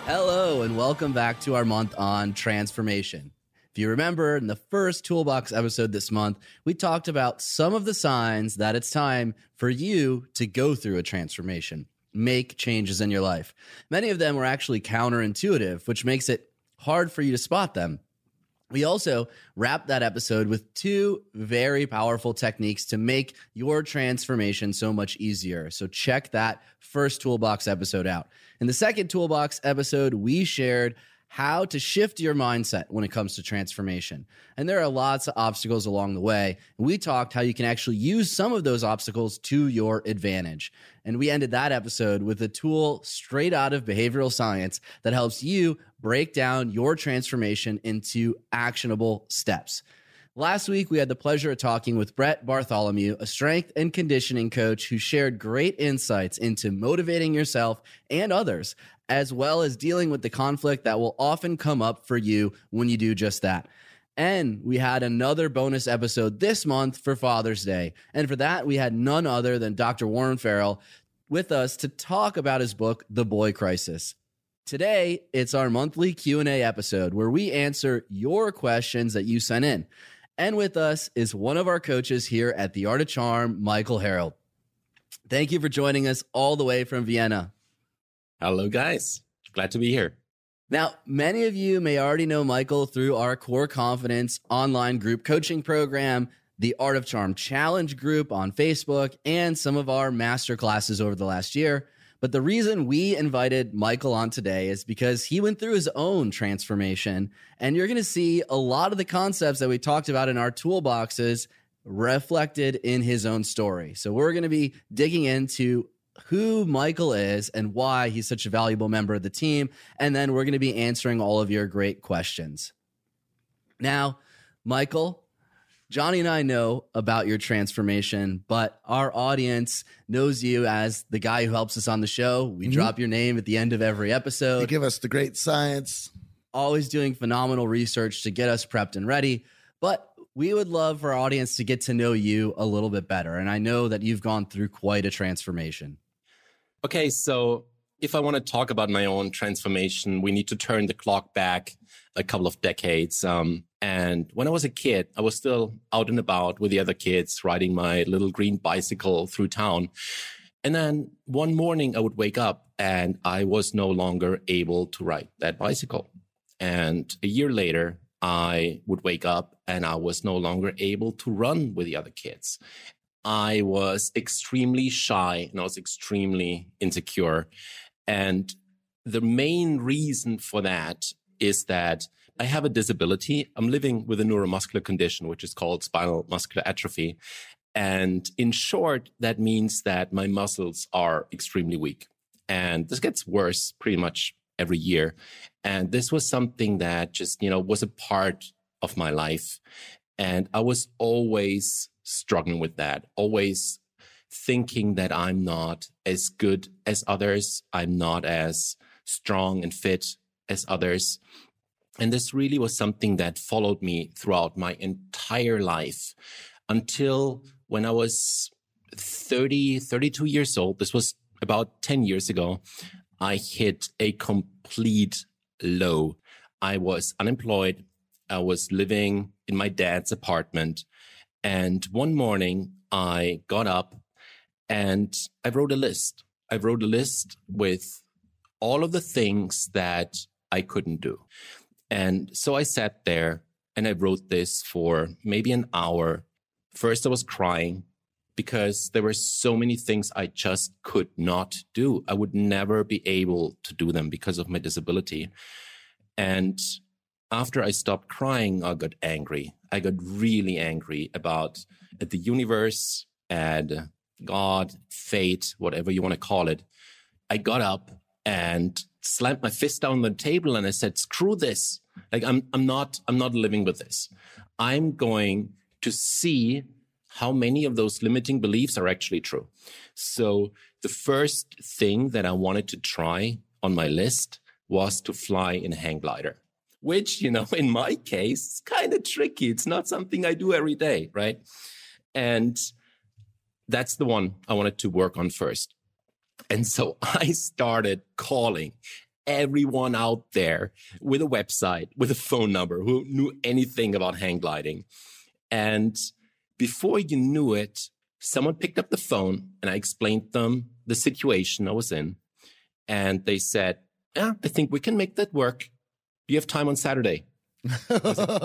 Hello, and welcome back to our month on transformation. If you remember, in the first Toolbox episode this month, we talked about some of the signs that it's time for you to go through a transformation, make changes in your life. Many of them were actually counterintuitive, which makes it hard for you to spot them. We also wrapped that episode with two very powerful techniques to make your transformation so much easier. So check that first Toolbox episode out. In the second Toolbox episode, we shared how to shift your mindset when it comes to transformation. And there are lots of obstacles along the way. And we talked how you can actually use some of those obstacles to your advantage. And we ended that episode with a tool straight out of behavioral science that helps you break down your transformation into actionable steps. Last week, we had the pleasure of talking with Brett Bartholomew, a strength and conditioning coach who shared great insights into motivating yourself and others, as well as dealing with the conflict that will often come up for you when you do just that. And we had another bonus episode this month for Father's Day. And for that, we had none other than Dr. Warren Farrell with us to talk about his book, The Boy Crisis. Today, it's our monthly Q&A episode where we answer your questions that you sent in. And with us is one of our coaches here at The Art of Charm, Michael Harold. Thank you for joining us all the way from Vienna. Hello, guys. Glad to be here. Now, many of you may already know Michael through our Core Confidence online group coaching program, the Art of Charm Challenge group on Facebook, and some of our master classes over the last year. But the reason we invited Michael on today is because he went through his own transformation, and you're going to see a lot of the concepts that we talked about in our toolboxes reflected in his own story. So we're going to be digging into who Michael is and why he's such a valuable member of the team. And then we're going to be answering all of your great questions. Now, Michael, Johnny and I know about your transformation, but our audience knows you as the guy who helps us on the show. We drop your name at the end of every episode. You give us the great science. Always doing phenomenal research to get us prepped and ready. But we would love for our audience to get to know you a little bit better. And I know that you've gone through quite a transformation. Okay, so if I want to talk about my own transformation, we need to turn the clock back a couple of decades. And when I was a kid, I was still out and about with the other kids, riding my little green bicycle through town. And then one morning I would wake up and I was no longer able to ride that bicycle. And a year later, I would wake up and I was no longer able to run with the other kids. I was extremely shy and I was extremely insecure. And the main reason for that is that I have a disability. I'm living with a neuromuscular condition, which is called spinal muscular atrophy. And in short, that means that my muscles are extremely weak. And this gets worse pretty much every year. And this was something that just, was a part of my life. And I was always struggling with that, always thinking that I'm not as good as others. I'm not as strong and fit as others. And this really was something that followed me throughout my entire life until when I was 32 years old. This was about 10 years ago. I hit a complete low. I was unemployed. I was living in my dad's apartment. And one morning I got up and I wrote a list. I wrote a list with all of the things that I couldn't do. And so I sat there and I wrote this for maybe an hour. First, I was crying because there were so many things I just could not do. I would never be able to do them because of my disability. And after I stopped crying, I got angry. I got really angry about the universe and God, fate, whatever you want to call it. I got up and slammed my fist down on the table and I said, screw this. Like, I'm not living with this. I'm going to see how many of those limiting beliefs are actually true. So the first thing that I wanted to try on my list was to fly in a hang glider, which, in my case, is kind of tricky. It's not something I do every day, right? And that's the one I wanted to work on first. And so I started calling everyone out there with a website, with a phone number, who knew anything about hang gliding. And before you knew it, someone picked up the phone and I explained them the situation I was in. And they said, yeah, I think we can make that work. Do you have time on Saturday? I was like,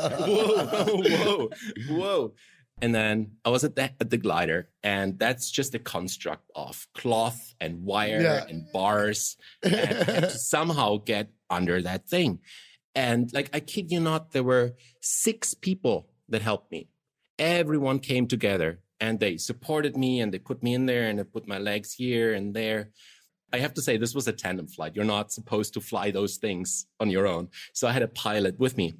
whoa. And then I was at the glider, and that's just a construct of cloth and wire and bars, and I had to somehow get under that thing. And like, I kid you not, there were 6 people that helped me. Everyone came together and they supported me and they put me in there and they put my legs here and there. I have to say, this was a tandem flight. You're not supposed to fly those things on your own. So I had a pilot with me.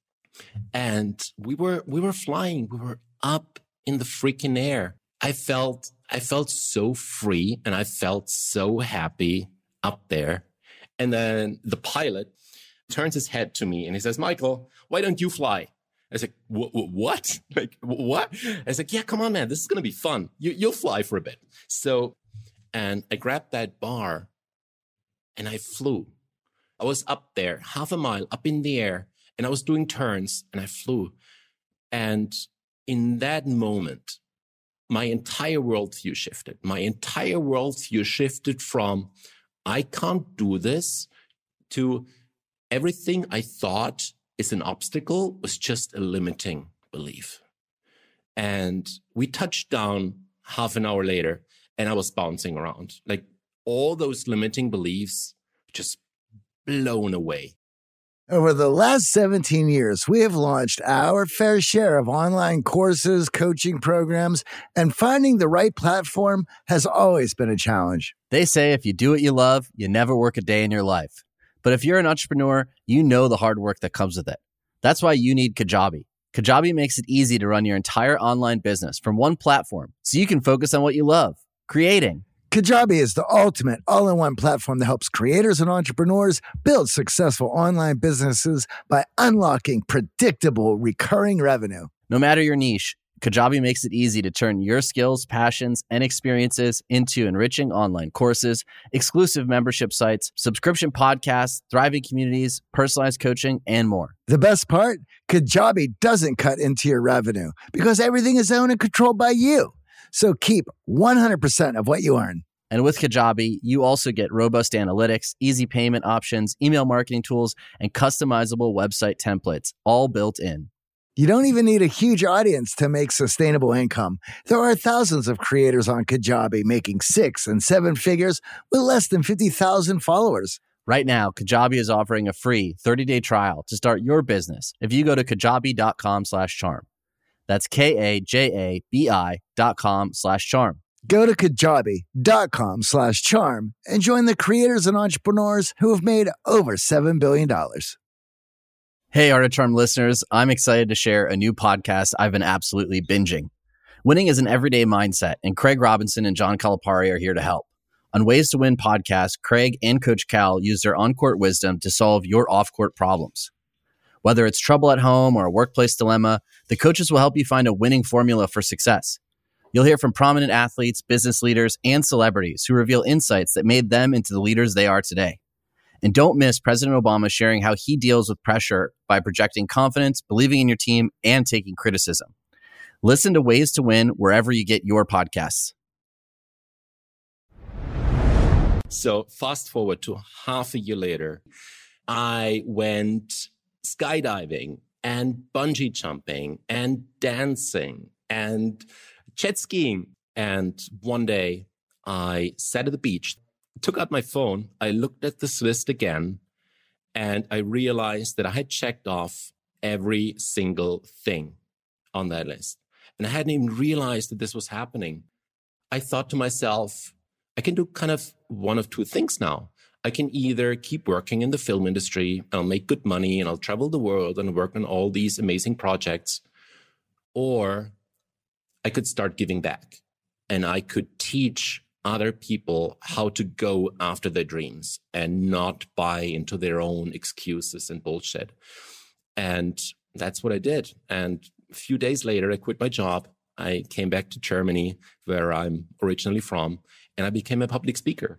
And we were flying. We were up in the freaking air. I felt so free and I felt so happy up there. And then the pilot turns his head to me and he says, Michael, why don't you fly? I was like, what? Like, what? I was like, yeah, come on, man. This is going to be fun. You'll fly for a bit. And I grabbed that bar and I flew. I was up there, half a mile up in the air, and I was doing turns and I flew. And in that moment, my entire worldview shifted. My entire worldview shifted from, I can't do this, to everything I thought is an obstacle was just a limiting belief. And we touched down half an hour later, and I was bouncing around. Like, all those limiting beliefs just blown away. Over the last 17 years, we have launched our fair share of online courses, coaching programs, and finding the right platform has always been a challenge. They say if you do what you love, you never work a day in your life. But if you're an entrepreneur, you know the hard work that comes with it. That's why you need Kajabi. Kajabi makes it easy to run your entire online business from one platform so you can focus on what you love, creating. Kajabi is the ultimate all-in-one platform that helps creators and entrepreneurs build successful online businesses by unlocking predictable, recurring revenue. No matter your niche, Kajabi makes it easy to turn your skills, passions, and experiences into enriching online courses, exclusive membership sites, subscription podcasts, thriving communities, personalized coaching, and more. The best part? Kajabi doesn't cut into your revenue because everything is owned and controlled by you. So keep 100% of what you earn. And with Kajabi, you also get robust analytics, easy payment options, email marketing tools, and customizable website templates, all built in. You don't even need a huge audience to make sustainable income. There are thousands of creators on Kajabi making 6 and 7 figures with less than 50,000 followers. Right now, Kajabi is offering a free 30-day trial to start your business if you go to kajabi.com/charm. That's KAJABI.com/charm. Go to kajabi.com/charm and join the creators and entrepreneurs who have made over $7 billion. Hey, Art of Charm listeners, I'm excited to share a new podcast I've been absolutely binging. Winning is an everyday mindset, and Craig Robinson and John Calipari are here to help. On Ways to Win podcast, Craig and Coach Cal use their on-court wisdom to solve your off-court problems. Whether it's trouble at home or a workplace dilemma, the coaches will help you find a winning formula for success. You'll hear from prominent athletes, business leaders, and celebrities who reveal insights that made them into the leaders they are today. And don't miss President Obama sharing how he deals with pressure by projecting confidence, believing in your team, and taking criticism. Listen to Ways to Win wherever you get your podcasts. So fast forward to half a year later, I went skydiving and bungee jumping and dancing and jet skiing. And one day I sat at the beach, took out my phone, I looked at this list again, and I realized that I had checked off every single thing on that list. And I hadn't even realized that this was happening. I thought to myself, I can do kind of one of two things now. I can either keep working in the film industry, I'll make good money, and I'll travel the world and work on all these amazing projects, or I could start giving back and I could teach other people how to go after their dreams and not buy into their own excuses and bullshit. And that's what I did. And a few days later, I quit my job. I came back to Germany, where I'm originally from, and I became a public speaker.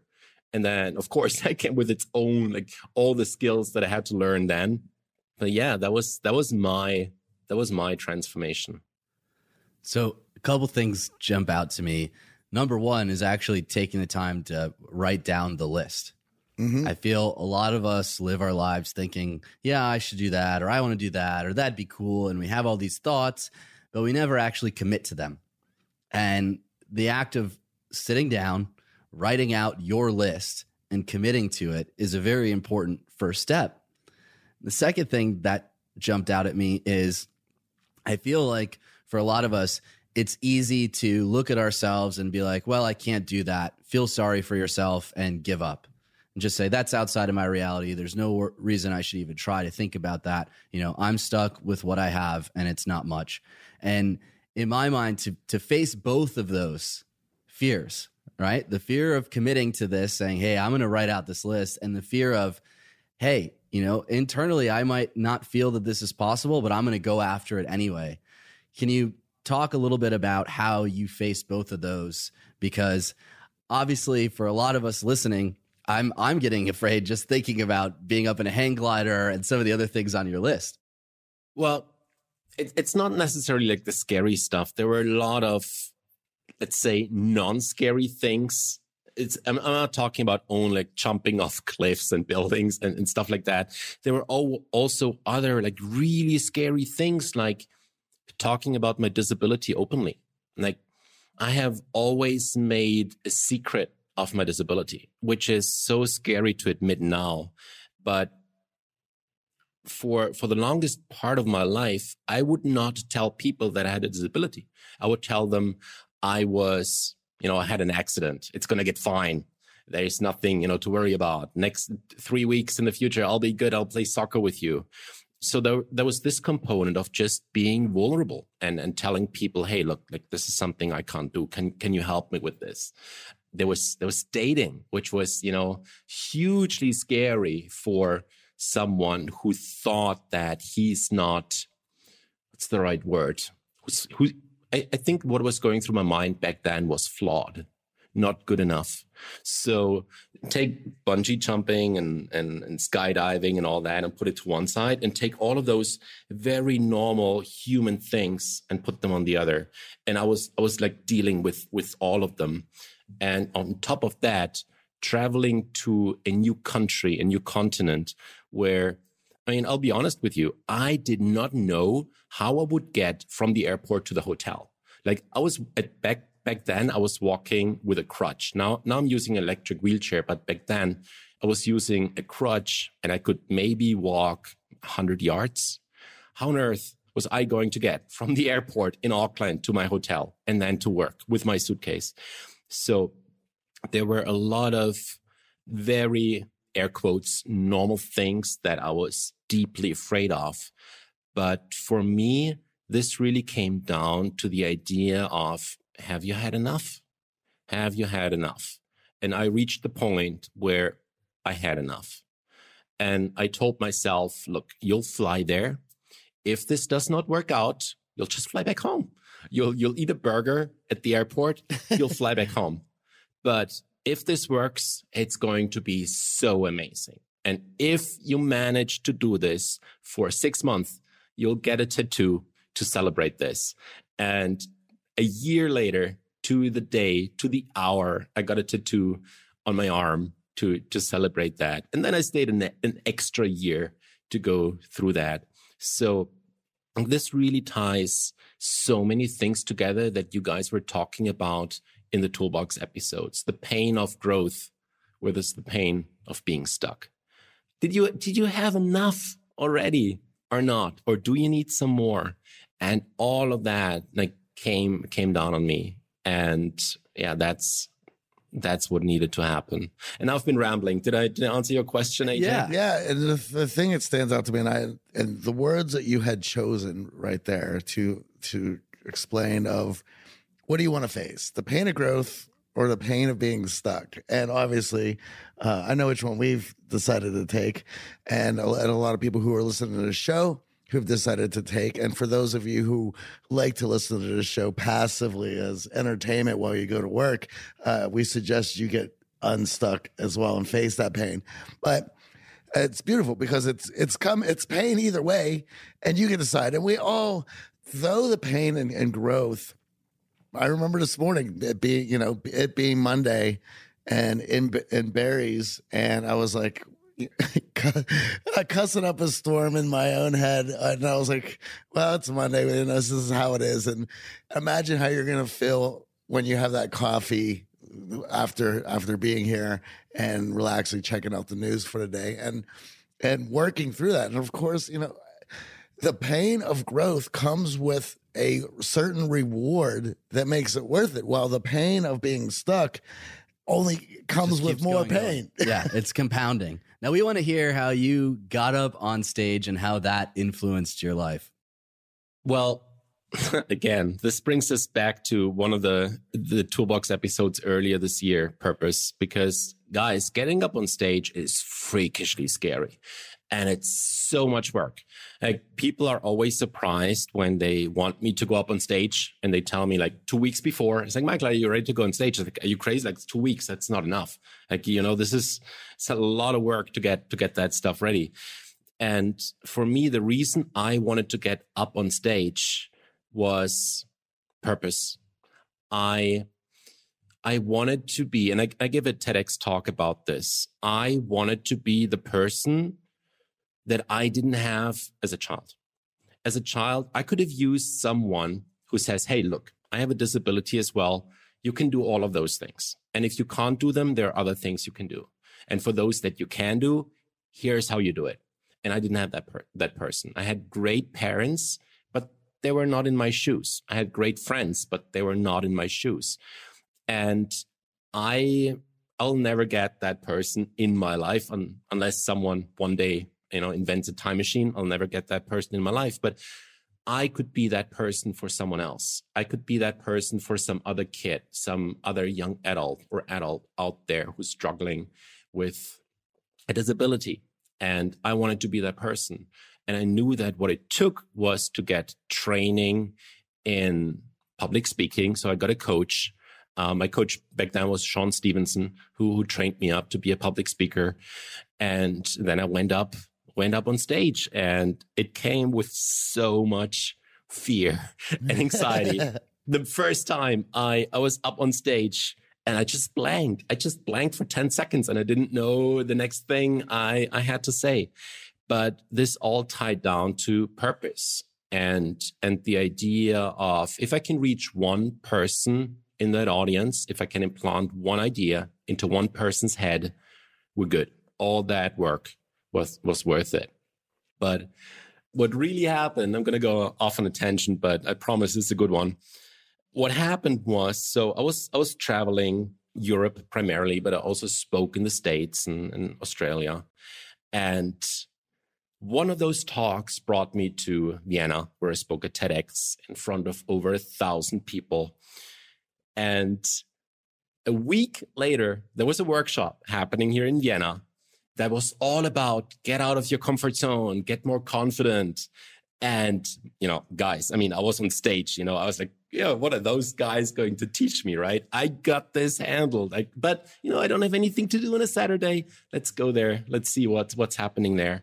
And then, of course, that came with its own, like all the skills that I had to learn then. But yeah, that was my transformation. So a couple things jump out to me. Number one is actually taking the time to write down the list. I feel a lot of us live our lives thinking, yeah, I should do that, or I want to do that, or that'd be cool. And we have all these thoughts, but we never actually commit to them. And the act of sitting down, writing out your list and committing to it is a very important first step. The second thing that jumped out at me is I feel like for a lot of us, it's easy to look at ourselves and be like, well, I can't do that. Feel sorry for yourself and give up. And just say, that's outside of my reality. There's no reason I should even try to think about that. You know, I'm stuck with what I have and it's not much. And in my mind, to face both of those fears, right? The fear of committing to this, saying, hey, I'm going to write out this list, and the fear of, hey, you know, internally, I might not feel that this is possible, but I'm going to go after it anyway. Can you talk a little bit about how you face both of those? Because obviously for a lot of us listening, I'm getting afraid just thinking about being up in a hang glider and some of the other things on your list. Well, it's not necessarily like the scary stuff. There were a lot of, let's say, non-scary things. I'm not talking about only like jumping off cliffs and buildings and stuff like that. There were also other like really scary things, like talking about my disability openly. Like I have always made a secret of my disability, which is so scary to admit now. But for the longest part of my life, I would not tell people that I had a disability. I would tell them I had an accident. It's going to get fine. There's nothing, to worry about. Next 3 weeks in the future, I'll be good. I'll play soccer with you. So there was this component of just being vulnerable and telling people, hey, look, like this is something I can't do. Can you help me with this? There was dating, which was, hugely scary for someone who thought that he's not, what's the right word? I think what was going through my mind back then was flawed, not good enough. So take bungee jumping and skydiving and all that and put it to one side, and take all of those very normal human things and put them on the other. And I was like dealing with all of them. And on top of that, traveling to a new country, a new continent where, I'll be honest with you, I did not know how I would get from the airport to the hotel. Like I was back then, I was walking with a crutch. Now I'm using an electric wheelchair, but back then I was using a crutch and I could maybe walk 100 yards. How on earth was I going to get from the airport in Auckland to my hotel and then to work with my suitcase? So there were a lot of very, air quotes, normal things that I was deeply afraid of. But for me, this really came down to the idea of, have you had enough? Have you had enough? And I reached the point where I had enough. And I told myself, look, you'll fly there. If this does not work out, you'll just fly back home. You'll eat a burger at the airport. You'll fly back home. But if this works, it's going to be so amazing. And if you manage to do this for 6 months, you'll get a tattoo to celebrate this. And a year later, to the day, to the hour, I got a tattoo on my arm to celebrate that. And then I stayed an extra year to go through that. So this really ties so many things together that you guys were talking about in the Toolbox episodes. The pain of growth versus the pain of being stuck. Did you have enough already or not? Or do you need some more? And all of that came down on me. And yeah, that's what needed to happen. And I've been rambling. Did I answer your question, AJ? Yeah. And the thing that stands out to me, and the words that you had chosen right there to explain of what do you want to face, the pain of growth or the pain of being stuck? And obviously, I know which one we've decided to take, and a lot of people who are listening to the show who've decided to take. And for those of you who like to listen to the show passively as entertainment while you go to work, we suggest you get unstuck as well and face that pain. But it's beautiful because it's pain either way, and you can decide. And we all, though the pain and growth, I remember this morning it being Monday and in Barry's, and I was like cussing up a storm in my own head, and I was like, well, it's Monday, and this is how it is. And imagine how you're gonna feel when you have that coffee after being here and relaxing, checking out the news for the day and working through that. And of course, the pain of growth comes with a certain reward that makes it worth it, while the pain of being stuck only comes with more pain. Yeah, it's compounding. Now we want to hear how you got up on stage and how that influenced your life. Well, again, this brings us back to one of the Toolbox episodes earlier this year, Purpose, because guys, getting up on stage is freakishly scary. And it's so much work. Like, people are always surprised when they want me to go up on stage and they tell me like 2 weeks before, it's like, Michael, are you ready to go on stage? Like, are you crazy? Like, it's 2 weeks. That's not enough. Like, it's a lot of work to get that stuff ready. And for me, the reason I wanted to get up on stage was purpose. I wanted to be, and I give a TEDx talk about this. I wanted to be the person that I didn't have as a child. As a child, I could have used someone who says, hey, look, I have a disability as well. You can do all of those things. And if you can't do them, there are other things you can do. And for those that you can do, here's how you do it. And I didn't have that person. I had great parents, but they were not in my shoes. I had great friends, but they were not in my shoes. And I'll never get that person in my life unless someone one day invents a time machine. I'll never get that person in my life, but I could be that person for someone else. I could be that person for some other kid, some other young adult or adult out there who's struggling with a disability. And I wanted to be that person. And I knew that what it took was to get training in public speaking. So I got a coach. My coach back then was Sean Stevenson, who trained me up to be a public speaker. And then I went up on stage, and it came with so much fear and anxiety. The first time I was up on stage, and I just blanked. I just blanked for 10 seconds, and I didn't know the next thing I had to say. But this all tied down to purpose and the idea of, if I can reach one person in that audience, if I can implant one idea into one person's head, we're good. All that work was worth it. But what really happened, I'm going to go off on a tangent, but I promise it's a good one. What happened was, so I was traveling Europe primarily, but I also spoke in the States and Australia. And one of those talks brought me to Vienna, where I spoke at TEDx in front of over 1,000 people. And a week later, there was a workshop happening here in Vienna that was all about get out of your comfort zone, get more confident. And, guys, I was on stage, I was like, what are those guys going to teach me, right? I got this handled. But I don't have anything to do on a Saturday. Let's go there. Let's see what's happening there.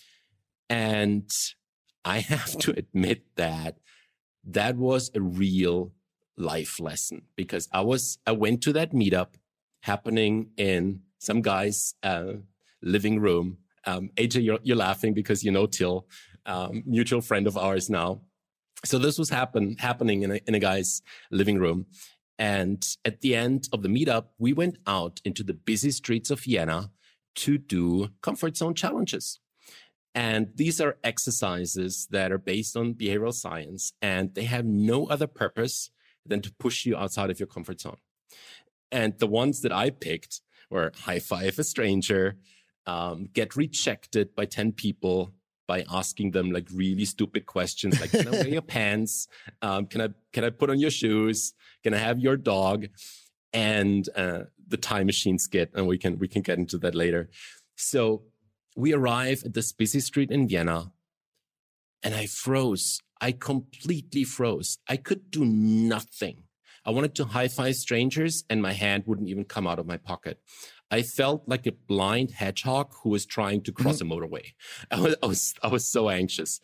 And I have to admit that was a real life lesson, because I went to that meetup happening in some guy's living room. AJ, you're laughing because Till, mutual friend of ours now. So this was happening in a guy's living room. And at the end of the meetup, we went out into the busy streets of Vienna to do comfort zone challenges. And these are exercises that are based on behavioral science, and they have no other purpose than to push you outside of your comfort zone. And the ones that I picked were high five a stranger, get rejected by 10 people by asking them like really stupid questions, like, can I wear your pants? Can I put on your shoes? Can I have your dog? And the time machine skit, and we can get into that later. So we arrive at this busy street in Vienna, and I froze. I completely froze. I could do nothing. I wanted to high-five strangers and my hand wouldn't even come out of my pocket. I felt like a blind hedgehog who was trying to cross a motorway. I was so anxious.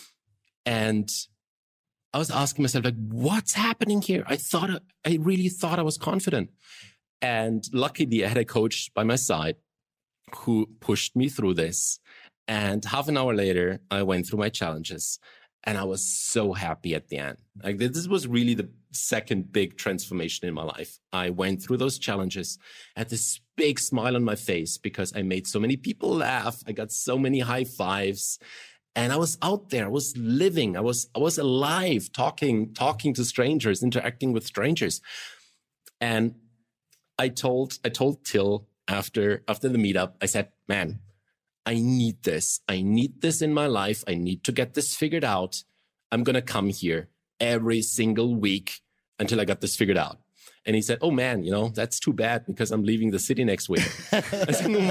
And I was asking myself, like, what's happening here? I really thought I was confident. And luckily I had a coach by my side who pushed me through this. And half an hour later, I went through my challenges and I was so happy at the end. Like, this was really the second big transformation in my life. I went through those challenges, had this big smile on my face because I made so many people laugh. I got so many high fives. And I was out there, I was living, I was alive, talking to strangers, interacting with strangers. And I told Till after the meetup, I said, man, I need this. I need this in my life. I need to get this figured out. I'm going to come here every single week until I got this figured out. And he said, oh man, that's too bad because I'm leaving the city next week. I said,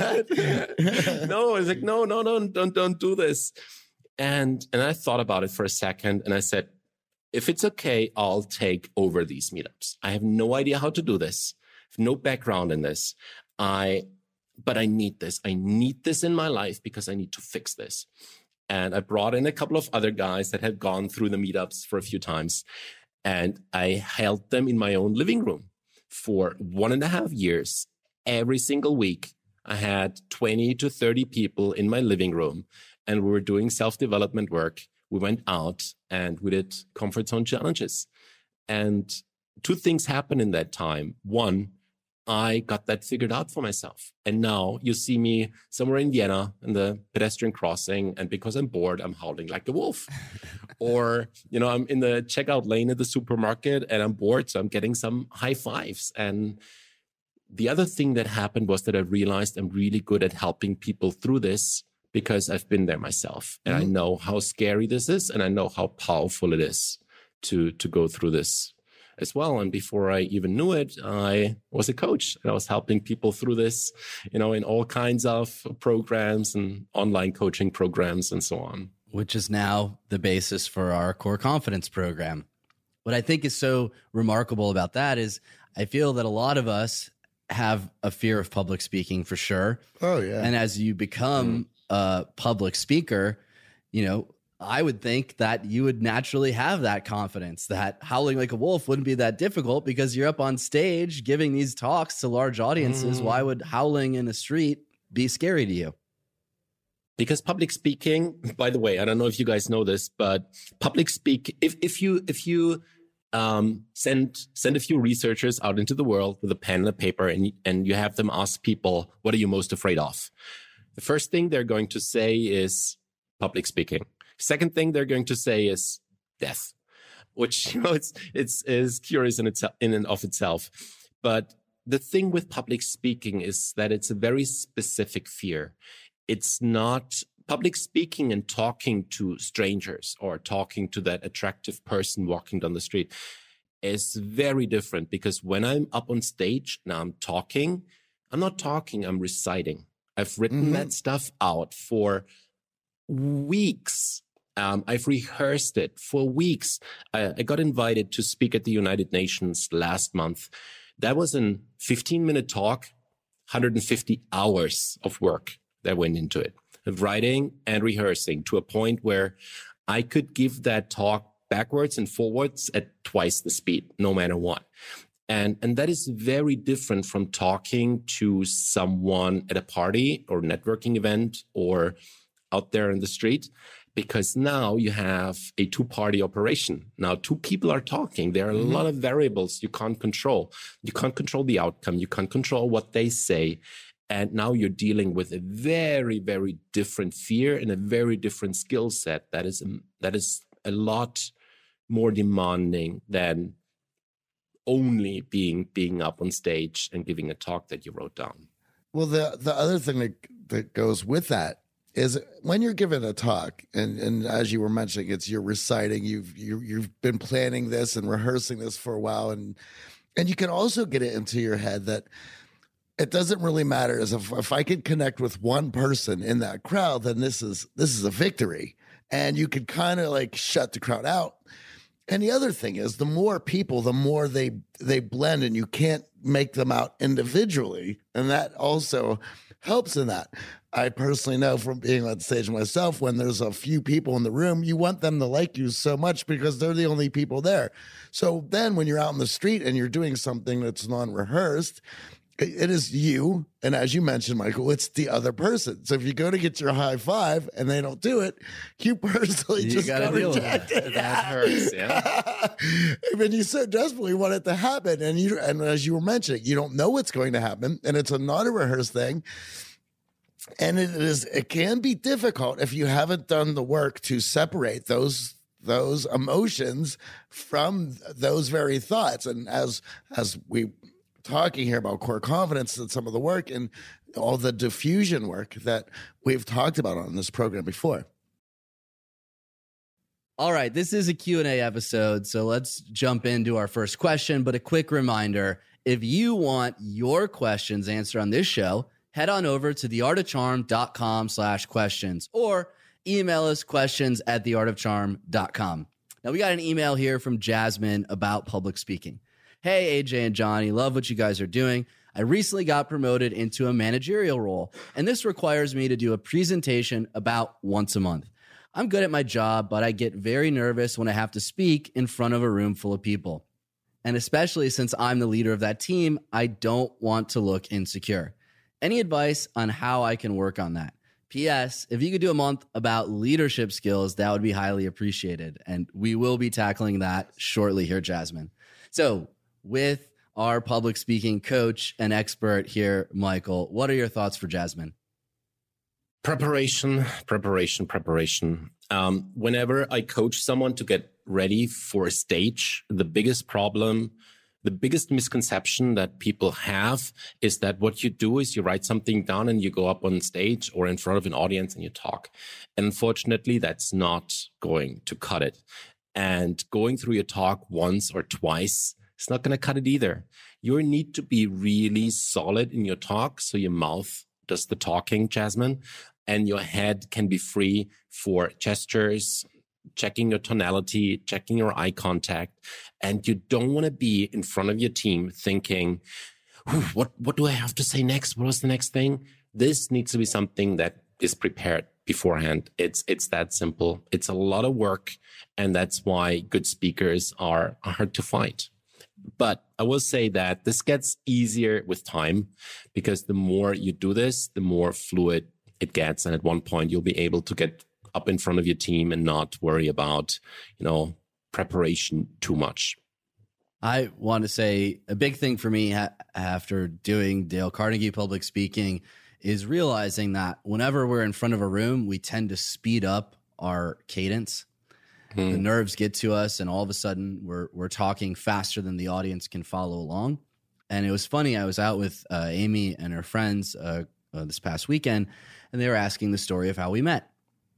what? No, I was like, no, don't do this. And I thought about it for a second and I said, if it's okay, I'll take over these meetups. I have no idea how to do this. I have no background in this. But I need this. I need this in my life because I need to fix this. And I brought in a couple of other guys that had gone through the meetups for a few times. And I held them in my own living room for 1.5 years. Every single week, I had 20 to 30 people in my living room, and we were doing self-development work. We went out and we did comfort zone challenges. And 2 things happened in that time. One, I got that figured out for myself. And now you see me somewhere in Vienna in the pedestrian crossing. And because I'm bored, I'm howling like a wolf. Or, I'm in the checkout lane at the supermarket and I'm bored. So I'm getting some high fives. And the other thing that happened was that I realized I'm really good at helping people through this because I've been there myself. And I know how scary this is. And I know how powerful it is to go through this as well. And before I even knew it, I was a coach and I was helping people through this, in all kinds of programs and online coaching programs and so on. Which is now the basis for our core confidence program. What I think is so remarkable about that is I feel that a lot of us have a fear of public speaking for sure. Oh, yeah. And as you become a public speaker, I would think that you would naturally have that confidence, that howling like a wolf wouldn't be that difficult because you're up on stage giving these talks to large audiences. Why would howling in the street be scary to you? Because public speaking, by the way, I don't know if you guys know this, but public speak, if you send a few researchers out into the world with a pen and a paper and you have them ask people, what are you most afraid of? The first thing they're going to say is public speaking. Second thing they're going to say is death, which, it's curious in and of itself. But the thing with public speaking is that it's a very specific fear. It's not public speaking and talking to strangers or talking to that attractive person walking down the street is very different because when I'm up on stage and I'm talking, I'm not talking, I'm reciting. I've written that stuff out for weeks. I've rehearsed it for weeks. I got invited to speak at the United Nations last month. That was a 15-minute talk, 150 hours of work that went into it, of writing and rehearsing to a point where I could give that talk backwards and forwards at twice the speed, no matter what. And that is very different from talking to someone at a party or networking event or out there in the street, because now you have a two-party operation. Now 2 people are talking. There are a lot of variables you can't control. You can't control the outcome. You can't control what they say. And now you're dealing with a very, very different fear and a very different skill set that is a lot more demanding than only being up on stage and giving a talk that you wrote down. Well, the other thing that goes with that is when you're giving a talk, and as you were mentioning, it's you're reciting, you've been planning this and rehearsing this for a while, and you can also get it into your head that it doesn't really matter as if I could connect with one person in that crowd, then this is a victory, and you could kind of like shut the crowd out. And the other thing is, the more people, the more they blend, and you can't make them out individually. And that also helps in that. I personally know from being on stage myself, when there's a few people in the room, you want them to like you so much because they're the only people there. So then when you're out in the street and you're doing something that's non-rehearsed, it is you. And as you mentioned, Michael, it's the other person. So if you go to get your high five and they don't do it, you personally just got rejected. That hurts, yeah. When you so desperately want it to happen, and as you were mentioning, you don't know what's going to happen, and it's not a rehearsed thing. And it can be difficult if you haven't done the work to separate those emotions from those very thoughts. And as we talking here about core confidence and some of the work and all the diffusion work that we've talked about on this program before. All right, this is a Q&A episode, so let's jump into our first question. But a quick reminder, if you want your questions answered on this show, head on over to theartofcharm.com/questions or email us questions@theartofcharm.com. Now, we got an email here from Jasmine about public speaking. Hey, AJ and Johnny, love what you guys are doing. I recently got promoted into a managerial role, and this requires me to do a presentation about once a month. I'm good at my job, but I get very nervous when I have to speak in front of a room full of people. And especially since I'm the leader of that team, I don't want to look insecure. Any advice on how I can work on that? P.S. If you could do a month about leadership skills, that would be highly appreciated. And we will be tackling that shortly here, Jasmine. So with our public speaking coach and expert here, Michael, what are your thoughts for Jasmine? Preparation. Whenever I coach someone to get ready for a stage, the biggest misconception that people have is that what you do is you write something down and you go up on stage or in front of an audience and you talk. And unfortunately, that's not going to cut it. And going through your talk once or twice, it's not going to cut it either. You need to be really solid in your talk so your mouth does the talking, Jasmine, and your head can be free for gestures, checking your tonality, checking your eye contact. And you don't want to be in front of your team thinking, what do I have to say next? What was the next thing? This needs to be something that is prepared beforehand. It's that simple. It's a lot of work. And that's why good speakers are hard to find. But I will say that this gets easier with time because the more you do this, the more fluid it gets. And at one point, you'll be able to get up in front of your team and not worry about, preparation too much. I want to say a big thing for me after doing Dale Carnegie public speaking is realizing that whenever we're in front of a room, we tend to speed up our cadence. The nerves get to us, and all of a sudden we're talking faster than the audience can follow along. And it was funny. I was out with Amy and her friends this past weekend, and they were asking the story of how we met.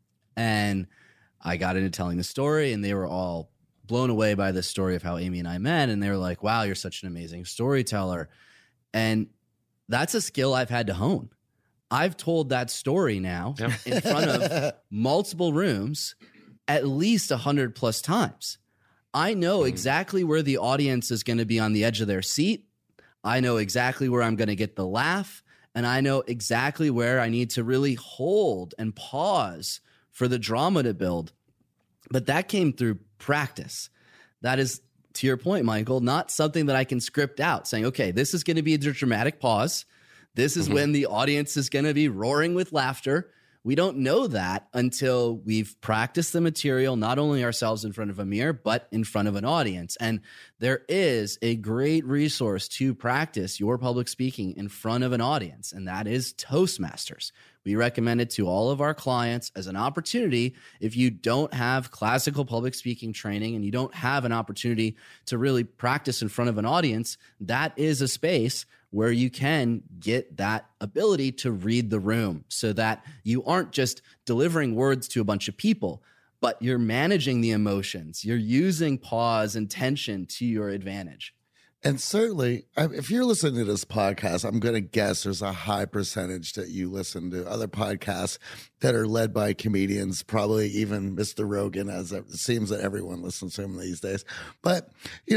And I got into telling the story, and they were all blown away by the story of how Amy and I met. And they were like, wow, you're such an amazing storyteller. And that's a skill I've had to hone. I've told that story now in front of multiple rooms at least 100+ times. I know exactly where the audience is going to be on the edge of their seat. I know exactly where I'm going to get the laugh. And I know exactly where I need to really hold and pause for the drama to build. But that came through practice. That is, to your point, Michael, not something that I can script out saying, okay, this is going to be a dramatic pause. This is when the audience is going to be roaring with laughter. We don't know that until we've practiced the material, not only ourselves in front of a mirror, but in front of an audience. And there is a great resource to practice your public speaking in front of an audience, and that is Toastmasters. We recommend it to all of our clients as an opportunity. If you don't have classical public speaking training and you don't have an opportunity to really practice in front of an audience, that is a space where you can get that ability to read the room so that you aren't just delivering words to a bunch of people, but you're managing the emotions. You're using pause and tension to your advantage. And certainly, if you're listening to this podcast, I'm going to guess there's a high percentage that you listen to other podcasts that are led by comedians, probably even Mr. Rogan, as it seems that everyone listens to him these days. But,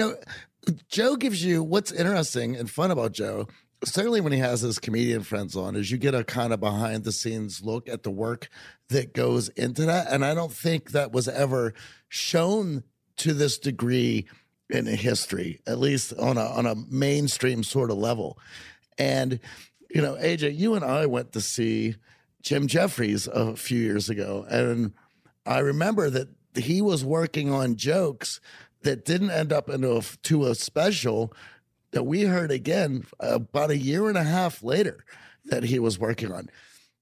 Joe gives you what's interesting and fun about Joe. Certainly when he has his comedian friends on, is you get a kind of behind the scenes look at the work that goes into that. And I don't think that was ever shown to this degree in history, at least on a mainstream sort of level. And, AJ, you and I went to see Jim Jeffries a few years ago. And I remember that he was working on jokes that didn't end up to a special that we heard again about a year and a half later that he was working on.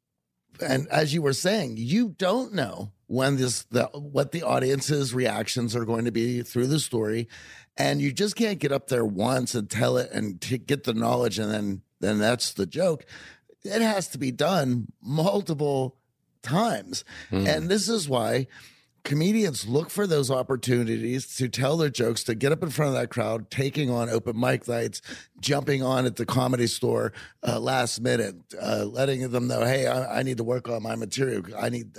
And as you were saying, you don't know when what the audience's reactions are going to be through the story. And you just can't get up there once and tell it and get the knowledge and then that's the joke. It has to be done multiple times. And this is why comedians look for those opportunities to tell their jokes, to get up in front of that crowd, taking on open mic nights, jumping on at the Comedy Store last minute, letting them know, hey, I need to work on my material. I need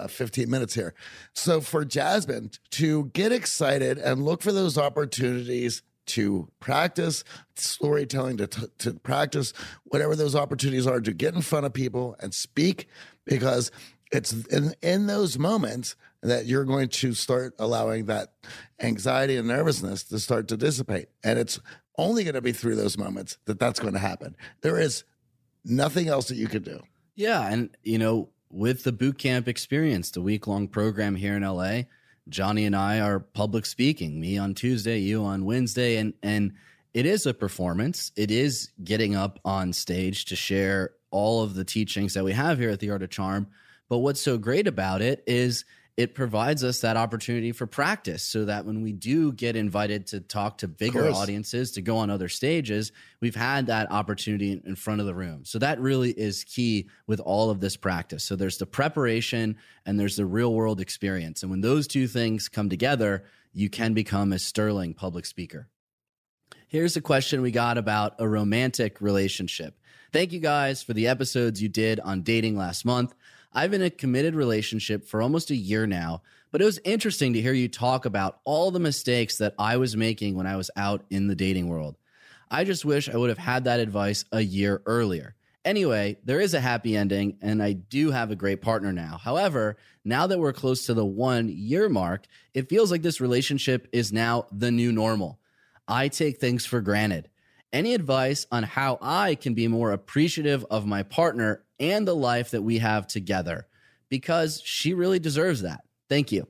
15 minutes here. So for Jasmine to get excited and look for those opportunities to practice storytelling, to practice whatever those opportunities are, to get in front of people and speak, because it's in those moments that you're going to start allowing that anxiety and nervousness to start to dissipate. And it's only going to be through those moments that that's going to happen. There is nothing else that you could do. Yeah. And, with the boot camp experience, the week-long program here in LA, Johnny and I are public speaking, me on Tuesday, you on Wednesday. And it is a performance. It is getting up on stage to share all of the teachings that we have here at The Art of Charm. But what's so great about it is it provides us that opportunity for practice, so that when we do get invited to talk to bigger audiences, to go on other stages, we've had that opportunity in front of the room. So that really is key with all of this practice. So there's the preparation and there's the real world experience. And when those two things come together, you can become a sterling public speaker. Here's a question we got about a romantic relationship. Thank you guys for the episodes you did on dating last month. I've been in a committed relationship for almost a year now, but it was interesting to hear you talk about all the mistakes that I was making when I was out in the dating world. I just wish I would have had that advice a year earlier. Anyway, there is a happy ending, and I do have a great partner now. However, now that we're close to the 1 year mark, it feels like this relationship is now the new normal. I take things for granted. Any advice on how I can be more appreciative of my partner and the life that we have together? Because she really deserves that. Thank you.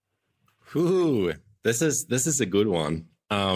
Ooh, this is a good one.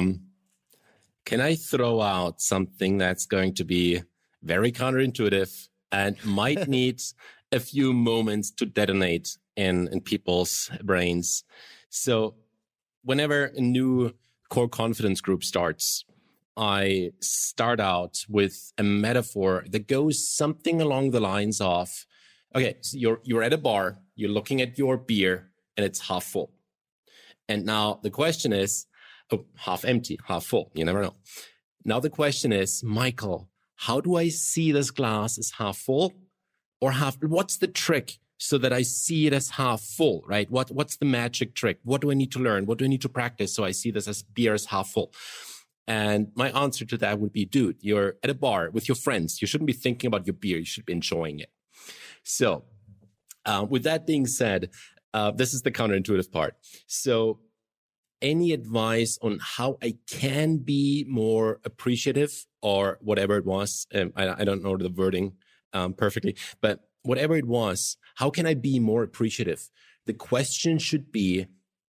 Can I throw out something that's going to be very counterintuitive and might need a few moments to detonate in people's brains? So whenever a new core confidence group starts, I start out with a metaphor that goes something along the lines of, okay, so you're at a bar, you're looking at your beer, and it's half full. And now the question is, half empty, half full, you never know. Now the question is, Michael, how do I see this glass as half full or what's the trick so that I see it as half full, right? What's the magic trick? What do I need to learn? What do I need to practice so I see this as beer as half full? And my answer to that would be, dude, you're at a bar with your friends. You shouldn't be thinking about your beer. You should be enjoying it. So with that being said, this is the counterintuitive part. So any advice on how I can be more appreciative or whatever it was, I don't know the wording perfectly, but whatever it was, how can I be more appreciative? The question should be,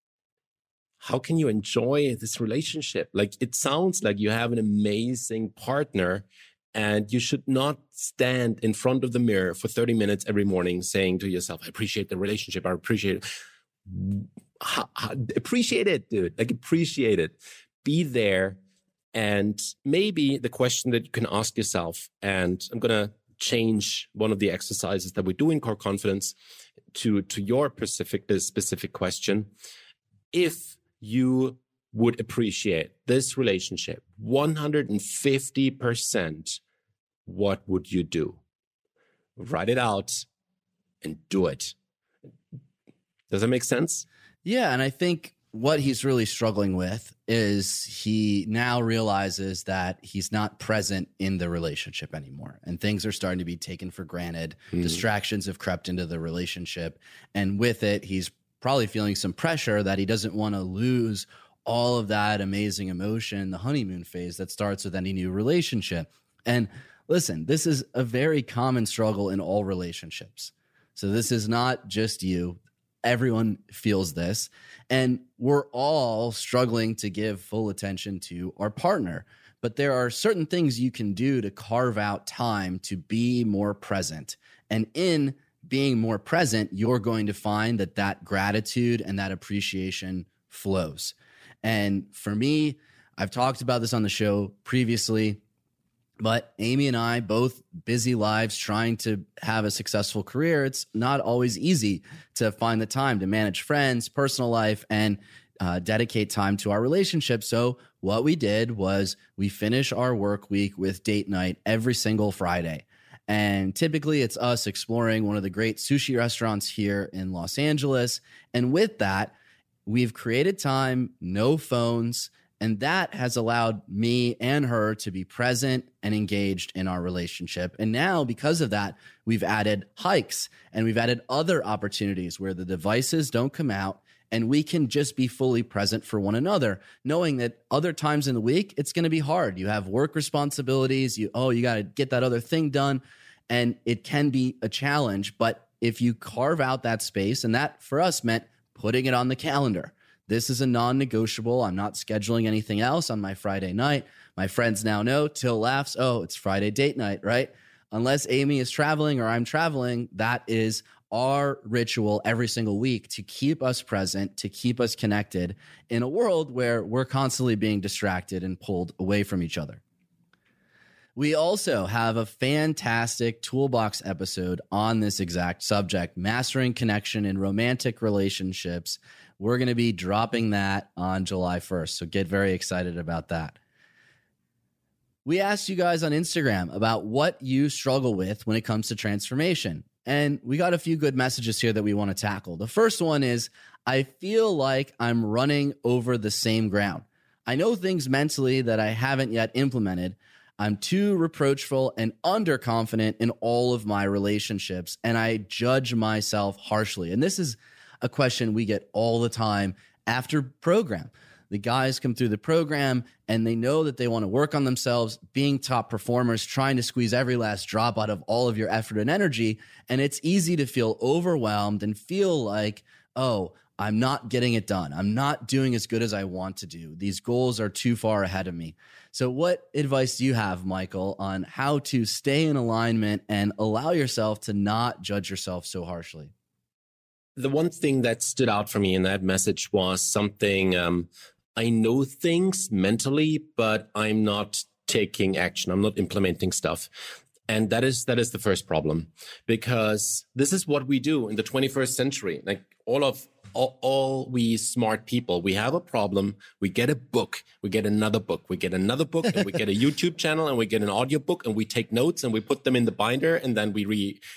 how can you enjoy this relationship? Like, it sounds like you have an amazing partner and you should not stand in front of the mirror for 30 minutes every morning saying to yourself, I appreciate the relationship. I appreciate it. Appreciate it, dude. Like, appreciate it. Be there. And maybe the question that you can ask yourself, and I'm going to change one of the exercises that we do in Core Confidence to your specific question. If you would appreciate this relationship 150%, what would you do? Write it out and do it. Does that make sense? Yeah. And I think what he's really struggling with is he now realizes that he's not present in the relationship anymore, and things are starting to be taken for granted. Distractions have crept into the relationship, and with it, he's probably feeling some pressure that he doesn't want to lose all of that amazing emotion, the honeymoon phase that starts with any new relationship. And listen, this is a very common struggle in all relationships. So this is not just you. Everyone feels this, and we're all struggling to give full attention to our partner. But there are certain things you can do to carve out time to be more present. And in being more present, you're going to find that that gratitude and that appreciation flows. And for me, I've talked about this on the show previously, but Amy and I, both busy lives trying to have a successful career, it's not always easy to find the time to manage friends, personal life, and dedicate time to our relationship. So what we did was we finish our work week with date night every single Friday. And typically it's us exploring one of the great sushi restaurants here in Los Angeles. And with that, we've created time, no phones, and that has allowed me and her to be present and engaged in our relationship. And now, because of that, we've added hikes and we've added other opportunities where the devices don't come out and we can just be fully present for one another, knowing that other times in the week, it's going to be hard. You have work responsibilities. You got to get that other thing done. And it can be a challenge. But if you carve out that space, and that for us meant putting it on the calendar. This is a non-negotiable. I'm not scheduling anything else on my Friday night. My friends now know, Till laughs, oh, it's Friday date night, right? Unless Amy is traveling or I'm traveling, that is our ritual every single week to keep us present, to keep us connected in a world where we're constantly being distracted and pulled away from each other. We also have a fantastic Toolbox episode on this exact subject, mastering connection in romantic relationships. We're going to be dropping that on July 1st, so get very excited about that. We asked you guys on Instagram about what you struggle with when it comes to transformation, and we got a few good messages here that we want to tackle. The first one is, I feel like I'm running over the same ground. I know things mentally that I haven't yet implemented. I'm too reproachful and underconfident in all of my relationships, and I judge myself harshly. And this is a question we get all the time after program. The guys come through the program and they know that they want to work on themselves, being top performers, trying to squeeze every last drop out of all of your effort and energy. And it's easy to feel overwhelmed and feel like, oh, I'm not getting it done. I'm not doing as good as I want to do. These goals are too far ahead of me. So what advice do you have, Michael, on how to stay in alignment and allow yourself to not judge yourself so harshly? The one thing that stood out for me in that message was something, I know things mentally, but I'm not taking action. I'm not implementing stuff. And that is the first problem, because this is what we do in the 21st century. Like all we smart people, we have a problem. We get a book, we get another book, we get another book, and we get a YouTube channel, and we get an audio book, and we take notes and we put them in the binder, and then we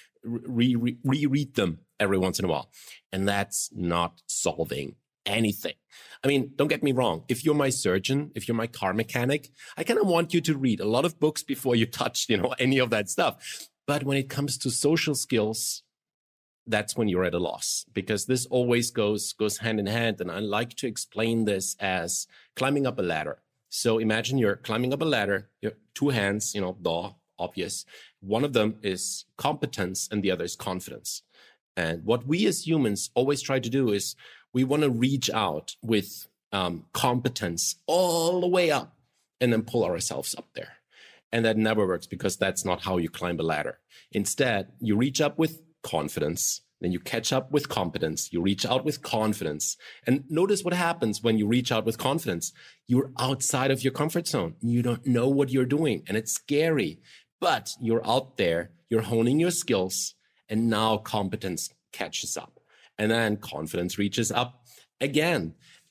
reread them every once in a while. And that's not solving anything. I mean, don't get me wrong. If you're my surgeon, if you're my car mechanic, I kind of want you to read a lot of books before you touch, any of that stuff. But when it comes to social skills, that's when you're at a loss, because this always goes hand in hand. And I like to explain this as climbing up a ladder. So imagine you're climbing up a ladder, you have two hands, obvious. One of them is competence and the other is confidence. And what we as humans always try to do is we want to reach out with competence all the way up and then pull ourselves up there. And that never works, because that's not how you climb a ladder. Instead, you reach up with confidence, then you catch up with competence, you reach out with confidence. And notice what happens when you reach out with confidence. You're outside of your comfort zone. You don't know what you're doing, and it's scary. But you're out there, you're honing your skills, and now competence catches up. And then confidence reaches up again.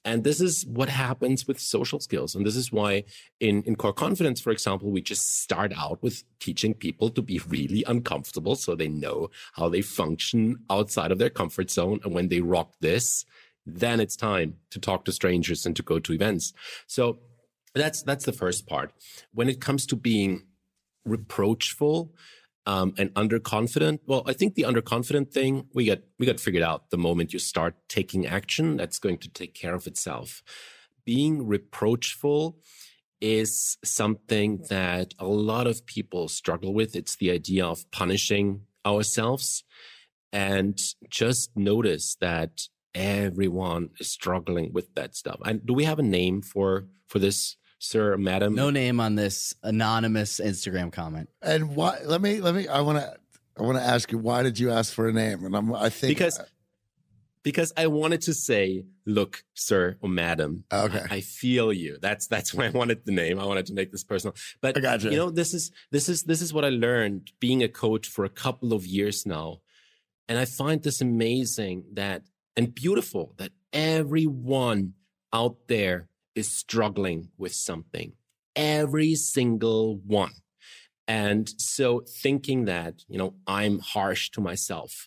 And this is what happens with social skills. And this is why in Core Confidence, for example, we just start out with teaching people to be really uncomfortable so they know how they function outside of their comfort zone. And when they rock this, then it's time to talk to strangers and to go to events. So that's the first part. When it comes to being reproachful, and underconfident. Well, I think the underconfident thing, we got figured out the moment you start taking action. That's going to take care of itself. Being reproachful is something that a lot of people struggle with. It's the idea of punishing ourselves. And just notice that everyone is struggling with that stuff. And do we have a name for this, sir, madam? No name on this anonymous Instagram comment. And why? Let me. I want to ask you, why did you ask for a name? And I think because I wanted to say, look, sir or madam, okay, I feel you. That's why I wanted the name. I wanted to make this personal. But I gotcha. You know, this is what I learned being a coach for a couple of years now, and I find this amazing and beautiful that everyone out there is struggling with something, every single one. And so thinking that, you know, I'm harsh to myself,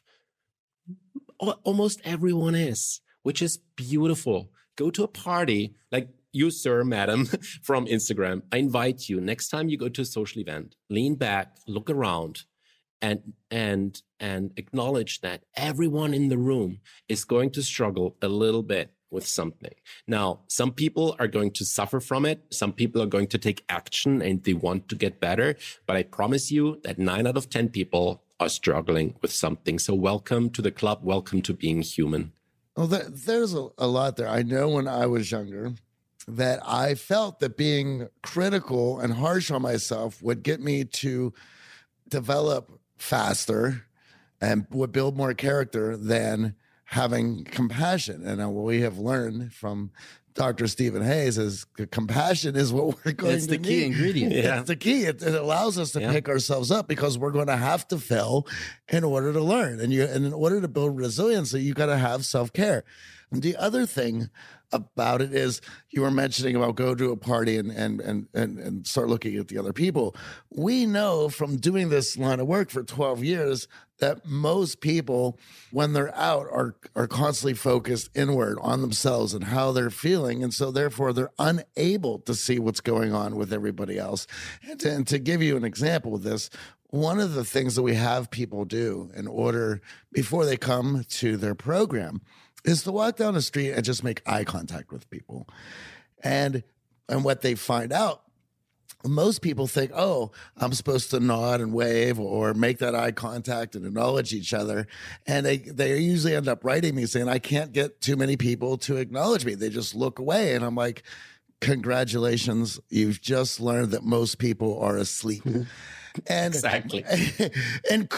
almost everyone is, which is beautiful. Go to a party like you, sir, madam, from Instagram. I invite you, next time you go to a social event, lean back, look around, and acknowledge that everyone in the room is going to struggle a little bit with something. Now, some people are going to suffer from it. Some people are going to take action and they want to get better. But I promise you that 9 out of 10 people are struggling with something. So welcome to the club. Welcome to being human. Well, there's a lot there. I know when I was younger that I felt that being critical and harsh on myself would get me to develop faster and would build more character than having compassion. And what we have learned from Dr. Stephen Hayes is compassion is what we're going to need. It's the key ingredient. Yeah. It's the key. It allows us to pick ourselves up because we're going to have to fail in order to learn. And in order to build resiliency, you got to have self-care. And the other thing about it is you were mentioning about go to a party and start looking at the other people. We know from doing this line of work for 12 years that most people, when they're out, are constantly focused inward on themselves and how they're feeling. And so therefore they're unable to see what's going on with everybody else. And to give you an example of this, one of the things that we have people do in order before they come to their program is to walk down the street and just make eye contact with people. And what they find out, most people think, oh, I'm supposed to nod and wave or make that eye contact and acknowledge each other. And they usually end up writing me saying, I can't get too many people to acknowledge me. They just look away. And I'm like, congratulations. You've just learned that most people are asleep. And exactly. And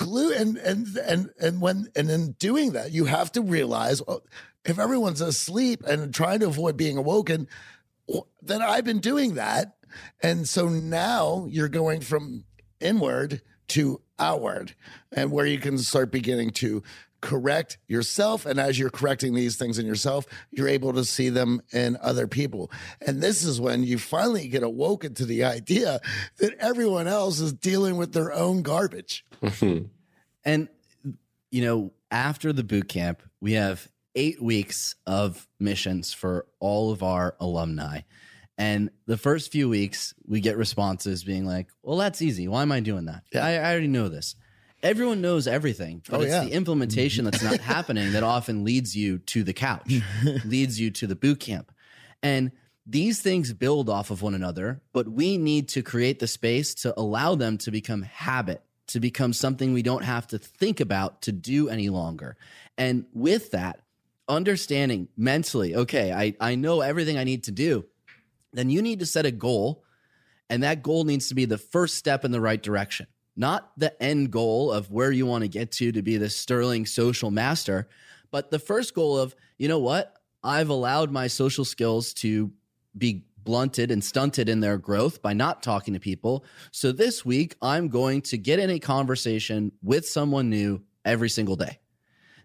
in doing that, you have to realize if everyone's asleep and trying to avoid being awoken, then I've been doing that. And so now you're going from inward to outward, and where you can start beginning to correct yourself. And as you're correcting these things in yourself, you're able to see them in other people. And this is when you finally get awoken to the idea that everyone else is dealing with their own garbage. And, you know, after the boot camp, we have 8 weeks of missions for all of our alumni. And the first few weeks, we get responses being like, well, that's easy. Why am I doing that? Yeah. I already know this. Everyone knows everything, but it's the implementation that's not happening that often leads you to the couch, leads you to the boot camp. And these things build off of one another, but we need to create the space to allow them to become habit, to become something we don't have to think about to do any longer. And with that, understanding mentally, okay, I know everything I need to do, then you need to set a goal, and that goal needs to be the first step in the right direction. Not the end goal of where you want to get to be this sterling social master, but the first goal of, you know what? I've allowed my social skills to be blunted and stunted in their growth by not talking to people. So this week, I'm going to get in a conversation with someone new every single day.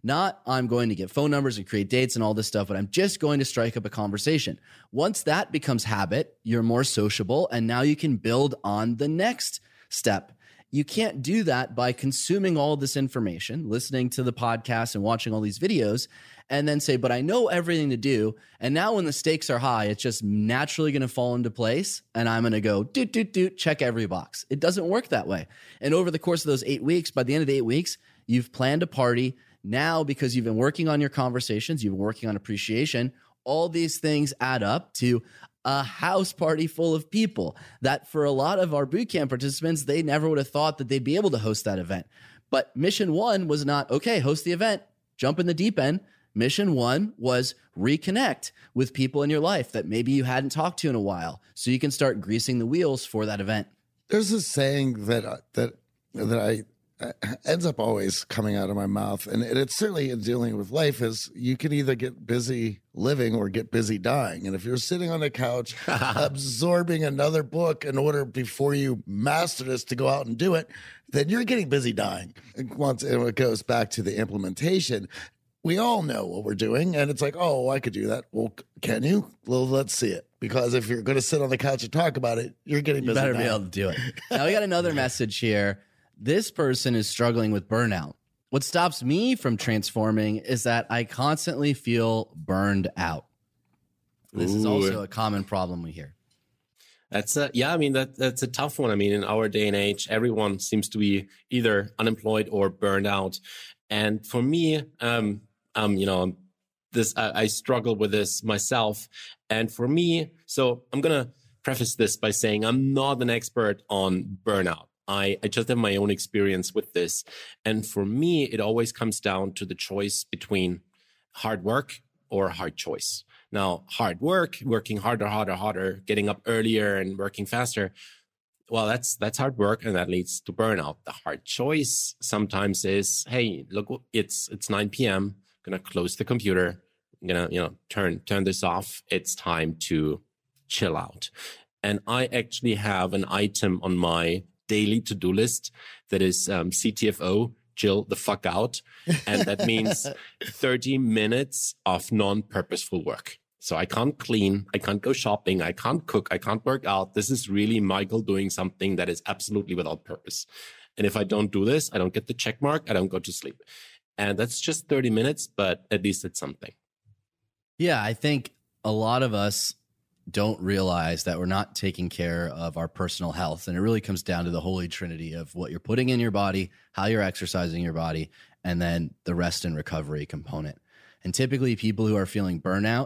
Not I'm going to get phone numbers and create dates and all this stuff, but I'm just going to strike up a conversation. Once that becomes habit, you're more sociable, and now you can build on the next step. You can't do that by consuming all this information, listening to the podcast and watching all these videos, and then say, but I know everything to do. And now when the stakes are high, it's just naturally going to fall into place. And I'm going to go, check every box. It doesn't work that way. And over the course of those 8 weeks, by the end of the 8 weeks, you've planned a party. Now, because you've been working on your conversations, you've been working on appreciation, all these things add up to a house party full of people that for a lot of our bootcamp participants, they never would have thought that they'd be able to host that event. But mission one was not, okay, host the event, jump in the deep end. Mission one was reconnect with people in your life that maybe you hadn't talked to in a while, so you can start greasing the wheels for that event. There's this saying that I ends up always coming out of my mouth, and it's certainly in dealing with life, is you can either get busy living or get busy dying. And if you're sitting on the couch absorbing another book in order before you master this to go out and do it, then you're getting busy dying. And it goes back to the implementation. We all know what we're doing, and it's like, oh, I could do that. Well, can you? Well, let's see it. Because if you're going to sit on the couch and talk about it, you're getting busy. You better dying. be able to do it. Now, we got another message here. This person is struggling with burnout. What stops me from transforming is that I constantly feel burned out. This is also a common problem we hear. That's that's a tough one. I mean, in our day and age, everyone seems to be either unemployed or burned out. And for me, I struggle with this myself. And for me, so I'm going to preface this by saying I'm not an expert on burnout. I just have my own experience with this. And for me, it always comes down to the choice between hard work or hard choice. Now, hard work, working harder, getting up earlier and working faster. Well, that's hard work, and that leads to burnout. The hard choice sometimes is, hey, look, it's 9 p.m. I'm going to close the computer. I'm going to, turn this off. It's time to chill out. And I actually have an item on my daily to-do list that is CTFO, chill the fuck out. And that means 30 minutes of non-purposeful work. So I can't clean, I can't go shopping, I can't cook, I can't work out. This is really Michael doing something that is absolutely without purpose. And if I don't do this, I don't get the check mark, I don't go to sleep. And that's just 30 minutes, but at least it's something. Yeah, I think a lot of us don't realize that we're not taking care of our personal health. And it really comes down to the holy trinity of what you're putting in your body, how you're exercising your body, and then the rest and recovery component. And typically people who are feeling burnout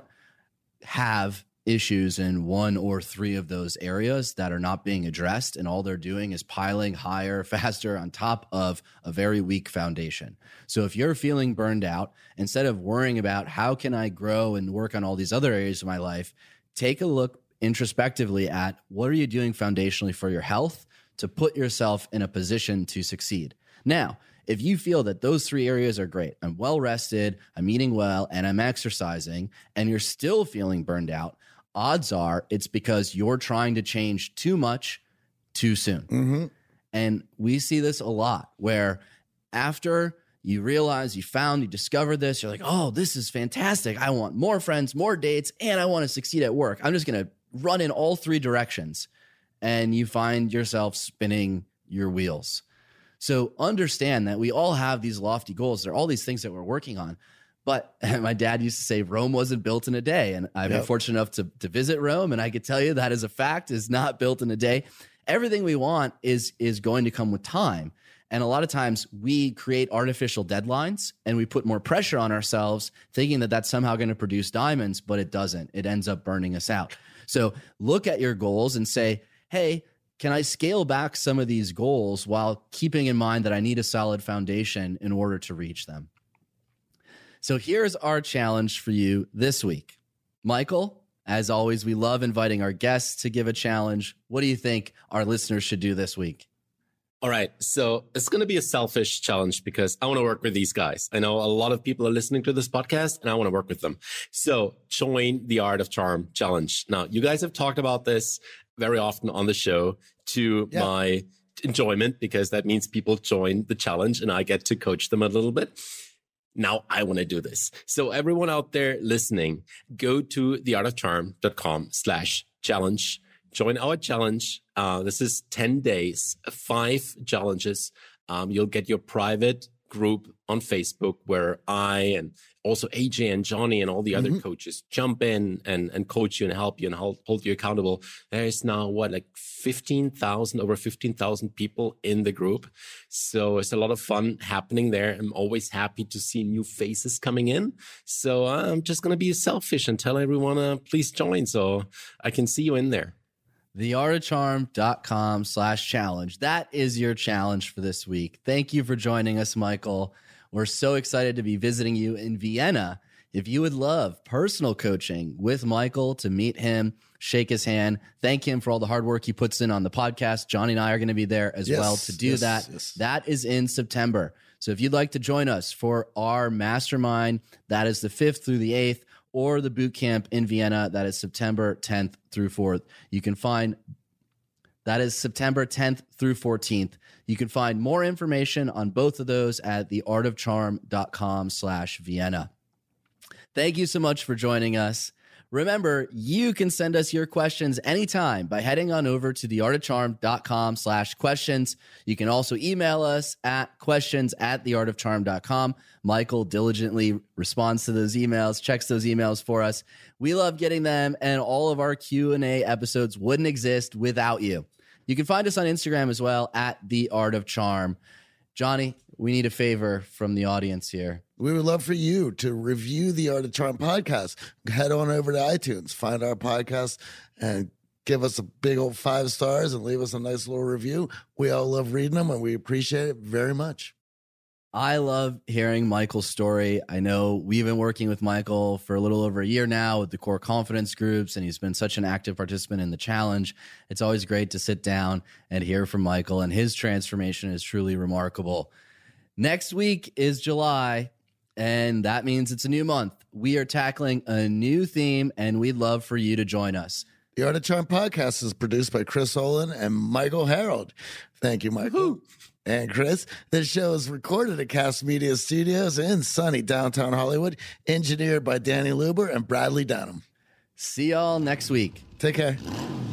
have issues in one or three of those areas that are not being addressed. And all they're doing is piling higher, faster on top of a very weak foundation. So if you're feeling burned out, instead of worrying about how can I grow and work on all these other areas of my life, take a look introspectively at what are you doing foundationally for your health to put yourself in a position to succeed. Now, if you feel that those three areas are great, I'm well rested, I'm eating well, and I'm exercising, and you're still feeling burned out, odds are it's because you're trying to change too much too soon. Mm-hmm. And we see this a lot where after you realize you discovered this, you're like, oh, this is fantastic. I want more friends, more dates, and I want to succeed at work. I'm just going to run in all three directions. And you find yourself spinning your wheels. So understand that we all have these lofty goals. There are all these things that we're working on. But my dad used to say Rome wasn't built in a day. And I've been fortunate enough to visit Rome. And I could tell you that is a fact, is not built in a day. Everything we want is going to come with time. And a lot of times we create artificial deadlines and we put more pressure on ourselves thinking that that's somehow going to produce diamonds, but it doesn't. It ends up burning us out. So look at your goals and say, hey, can I scale back some of these goals while keeping in mind that I need a solid foundation in order to reach them? So here's our challenge for you this week. Michael, as always, we love inviting our guests to give a challenge. What do you think our listeners should do this week? All right. So it's going to be a selfish challenge because I want to work with these guys. I know a lot of people are listening to this podcast and I want to work with them. So join the Art of Charm challenge. Now, you guys have talked about this very often on the show to my enjoyment, because that means people join the challenge and I get to coach them a little bit. now I want to do this. So everyone out there listening, go to theartofcharm.com/challenge. Join our challenge. This is 10 days, 5 challenges. You'll get your private group on Facebook where I and also AJ and Johnny and all the other coaches jump in and coach you and help you and hold you accountable. There is now like over 15,000 people in the group. So it's a lot of fun happening there. I'm always happy to see new faces coming in. So I'm just going to be selfish and tell everyone, please join so I can see you in there. theartofcharm.com/challenge. That is your challenge for this week. Thank you for joining us, Michael. We're so excited to be visiting you in Vienna. If you would love personal coaching with Michael, to meet him, shake his hand, thank him for all the hard work he puts in on the podcast. Johnny and I are going to be there as well to do that. Yes. That is in September. So if you'd like to join us for our mastermind, that is the 5th through the 8th, or the boot camp in Vienna, that is September 10th through 4th. You can find that is September 10th through 14th. You can find more information on both of those at theartofcharm.com/Vienna. Thank you so much for joining us. Remember, you can send us your questions anytime by heading on over to theartofcharm.com/questions. You can also email us at questions@theartofcharm.com. Michael diligently responds to those emails, checks those emails for us. We love getting them, and all of our Q&A episodes wouldn't exist without you. You can find us on Instagram as well at The Art of Charm. Johnny, we need a favor from the audience here. We would love for you to review the Art of Charm podcast. Head on over to iTunes, find our podcast, and give us a big old 5 stars and leave us a nice little review. We all love reading them, and we appreciate it very much. I love hearing Michael's story. I know we've been working with Michael for a little over a year now with the core confidence groups, and he's been such an active participant in the challenge. It's always great to sit down and hear from Michael, and his transformation is truly remarkable. Next week is July, and that means it's a new month. We are tackling a new theme, and we'd love for you to join us. The Art of Charm podcast is produced by Chris Olin and Michael Harold. Thank you, Michael. Woo-hoo. And Chris. This show is recorded at Cast Media Studios in sunny downtown Hollywood, engineered by Danny Luber and Bradley Dunham. See y'all next week. Take care.